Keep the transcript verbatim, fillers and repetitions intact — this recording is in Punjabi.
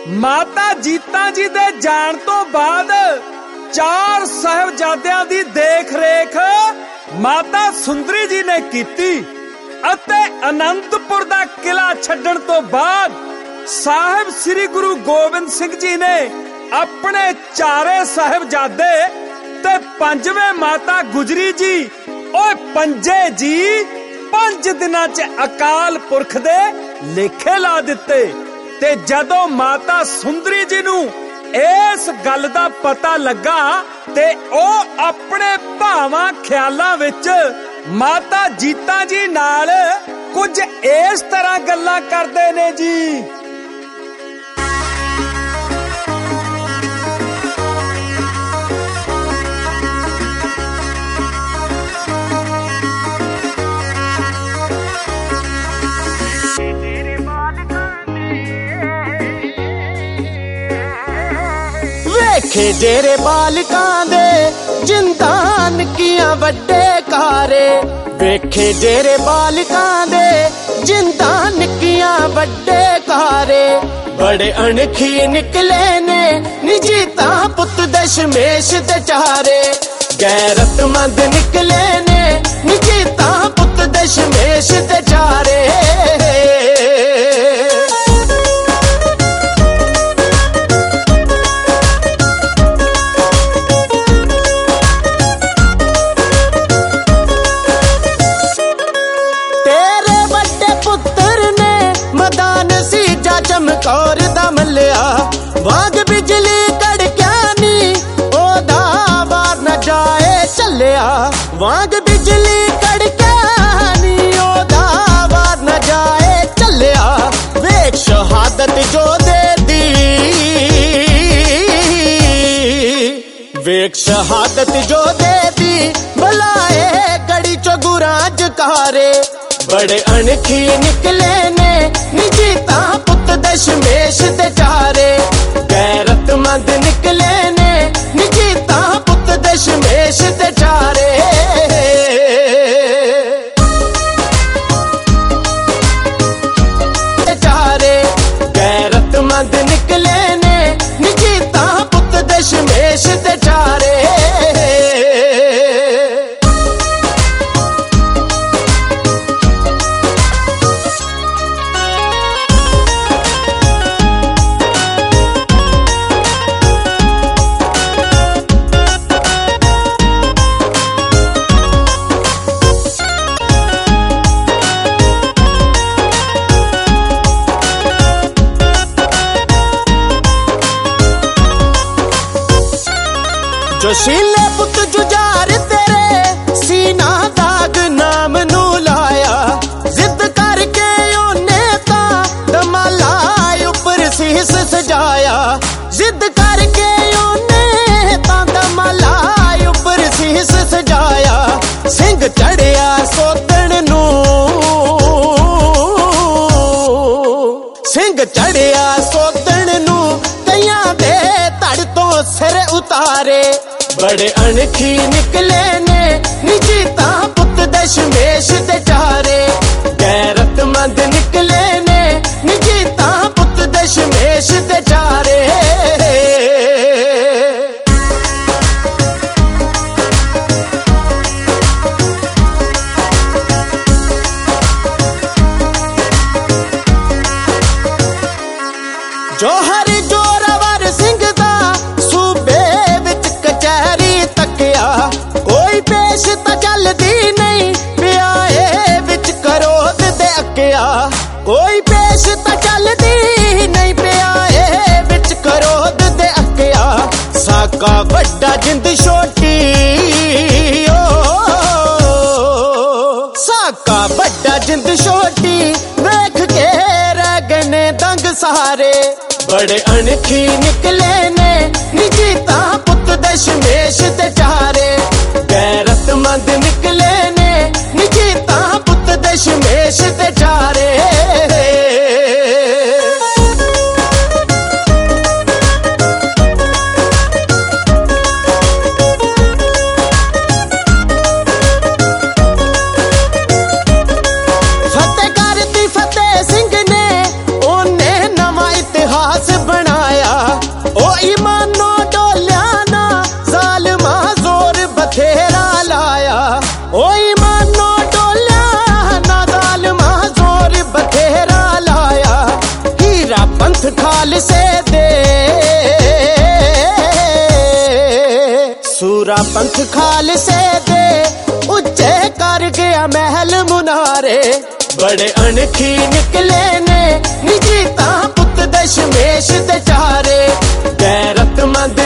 ਮਾਤਾ ਜੀਤਾ ਜੀ ਦੇ ਜਾਣ ਤੋਂ ਬਾਅਦ ਚਾਰ ਸਾਹਿਬਜ਼ਾਦਿਆਂ ਦੀ ਦੇਖ ਰੇਖ ਮਾਤਾ ਸੁੰਦਰੀ ਜੀ ਨੇ ਕੀਤੀ ਅਤੇ ਅਨੰਦਪੁਰ ਦਾ ਕਿਲਾ ਛੱਡਣ ਤੋਂ ਬਾਅਦ ਸਾਹਿਬ ਸ੍ਰੀ ਗੁਰੂ ਗੋਬਿੰਦ ਸਿੰਘ ਜੀ ਨੇ ਆਪਣੇ ਚਾਰੇ ਸਾਹਿਬਜ਼ਾਦੇ ਤੇ ਪੰਜਵੇਂ ਮਾਤਾ ਗੁਜਰੀ ਜੀ ਓਏ ਪੰਜੇ ਜੀ ਪੰਜ ਦਿਨਾਂ ਚ ਅਕਾਲ ਪੁਰਖ ਦੇ ਲੇਖੇ ਲਾ ਦਿੱਤੇ। ਤੇ ਜਦੋਂ ਮਾਤਾ ਸੁੰਦਰੀ ਜੀ ਨੂੰ ਇਸ ਗੱਲ ਦਾ ਪਤਾ ਲੱਗਾ ਤੇ ਉਹ ਆਪਣੇ ਭਾਵਾਂ ਖਿਆਲਾਂ ਵਿੱਚ ਮਾਤਾ ਜੀਤਾ ਜੀ ਨਾਲ ਕੁਝ ਇਸ ਤਰ੍ਹਾਂ ਗੱਲਾਂ ਕਰਦੇ ਨੇ ਜੀ। ਵੇਖੇ ਡੇਰੇ ਬਾਲਕਾਂ ਦੇ ਜਿੰਦਾਂ ਨਿੱਕੀਆਂ ਵੱਡੇ ਕਾਰੇ, ਵੇਖੇ ਡੇਰੇ ਬਾਲਕਾਂ ਦੇ ਜਿੰਦਾਂ ਨਿੱਕੀਆਂ ਵੱਡੇ ਕਾਰੇ, ਬੜੇ ਅਣਖੀ ਨਿਕਲੇ ਨੇ ਨਿਜੀ ਤਾਂ ਪੁੱਤ ਦਸ਼ਮੇਸ਼ ਦੇ ਚਾਰੇ, ਗੈਰਤਮੰਦ ਨਿਕਲੇ ਨੇ ਨਿਜੀ ਤਾਂ ਪੁੱਤ ਦਸ਼ਮੇਸ਼ ਦੇ ਚਾਰੇ। ਚਮਕੌਰ ਦਾ ਮੱਲਿਆ ਵਾਂਗ ਬਿਜਲੀ ਕੜਕਿਆ ਨੀ ਉਹਦਾ ਵਾਰ ਨਾ ਜਾਏ ਚੱਲਿਆ, ਵਾਂਗ ਬਿਜਲੀ ਕੜਕਿਆ ਨੀ ਉਹਦਾ ਵਾਰ ਨਾ ਜਾਏ ਚੱਲਿਆ। ਵੇਖ ਸ਼ਹਾਦਤ ਜੋ ਦੇਦੀ, ਵੇਖ ਸ਼ਹਾਦਤ ਜੋ ਦੇਦੀ ਬੁਲਾਏ ਗੜੀ ਚੋਂ ਗੁਰਾਂ ਜਕਾਰੇ, ਬੜੇ ਅਣਖੀ ਨਿਕਲੇ ਨੇ ਨਿਜੀ ਤਾਂ ਪੁੱਤ ਦਸ਼ਮੇਸ਼ ਦੇ ਚਾਰੇ, ਗੈਰਤਮੰਦ ਨਿਕਲੇ ਨੇ ਨਿਜੀ ਤਾਂ ਪੁੱਤ ਦਸ਼ਮੇਸ਼ ਦੇ ਚਾਰੇ। ਚਾਰੇ ਗੈਰਤਮੰਦ ਨਿਕਲੇ ਨੇ ਨਿਜੀ ਤਾਂ ਪੁੱਤ ਦਸ਼ਮੇਸ਼ ਦੇ ਚਾਰੇ। ਜੋਸ਼ੀਲੇ ਪੁੱਤ ਜੁਝਾਰ ਤੇਰੇ ਸੀਨਾ ਦਾਗ ਨਾਮ ਨੂੰ ਲਾਇਆ, ਜ਼ਿੱਦ ਕਰਕੇ ਉਹਨੇ ਤਾਂ ਦਮਾਲਾ ਉੱਪਰ ਸੀਸ ਸਜਾਇਆ, ਜ਼ਿੱਦ ਕਰਕੇ ਉਹਨੇ ਤਾਂ ਦਮਾਲਾ ਉੱਪਰ ਸੀਸ ਸਜਾਇਆ। ਸਿੰਘ ਚੜਿਆ ਸੋਤਣ ਨੂੰ, ਸਿੰਘ ਚੜਿਆ ਸੋਤਣ ਨੂੰ ਕਈਆਂ ਦੇ ਧੜ ਤੋਂ ਸਿਰ ਉਤਾਰੇ, ਬੜੇ ਅਣਖੀ ਨਿਕਲੇ ਨੇ ਨਿਜੀ ਤਾਂ ਪੁੱਤ ਦਸ਼ਮੇਸ਼ ਦੇ ਚਾਰੇ, ਗੈਰਤਮੰਦ ਨਿਕਲੇ ਨੇ ਨਿਜੀ ਤਾਂ ਪੁੱਤ ਦਸ਼ਮੇਸ਼ ਦੇ ਚਾਰੇ। ਜੋਹਰ ਜੋਰਾਵਰ ਸਿੰਘ ਦਾ ਸੂਬੇ ਵਿੱਚ ਕਚਹਿਰੀ ਤੱਕਿਆ, ਕੋਈ ਪੇਸ਼ ਤਾਂ ਚੱਲਦੀ ਨਹੀਂ ਪਿਆ ਏ ਵਿੱਚ ਕਰੋਧ ਦੇ ਅੱਕਿਆ, ਕੋਈ ਪੇਸ਼ ਤਾਂ ਚੱਲਦੀ ਨਹੀਂ ਪਿਆ ਏ ਵਿੱਚ ਕਰੋਧ ਦੇ ਅੱਕਿਆ। ਸਾਕਾ ਵੱਡਾ ਜਿੰਦ ਛੋਟੀ ਓ, ਸਾਕਾ ਵੱਡਾ ਜਿੰਦ ਛੋਟੀ ਵੇਖ ਕੇ ਰਹਿ ਗਏ ਨੇ ਦੰਗ ਸਾਰੇ, ਬੜੇ ਅਣਖੀ ਨਿਕਲੇ ਨੇ ਨਿਜੀ ਤਾਂ ਪੁੱਤ ਦਸ਼ਮੇਸ਼ ਦੇ ਚਾਰੇ, ਗੈਰਤਮੰਦ ਨਿਕਲੇ ਨੇ ਨਿਜੀ ਤਾਂ ਪੁੱਤ ਦਸ਼ਮੇਸ਼ ਦੇ ਚਾਰੇ। ਫਤਿਹਗੜ੍ਹ ਦੀ ਫਤਿਹ ਸਿੰਘ ਨੇ ਉਹਨੇ ਨਵਾਂ ਇਤਿਹਾਸ ਬਣਾ पंथ खालसे दे उच्चे कर गया महल मुनारे। बड़े अणखी निकले ने निजीता पुत दशमेश दे चारे। गैरतमंद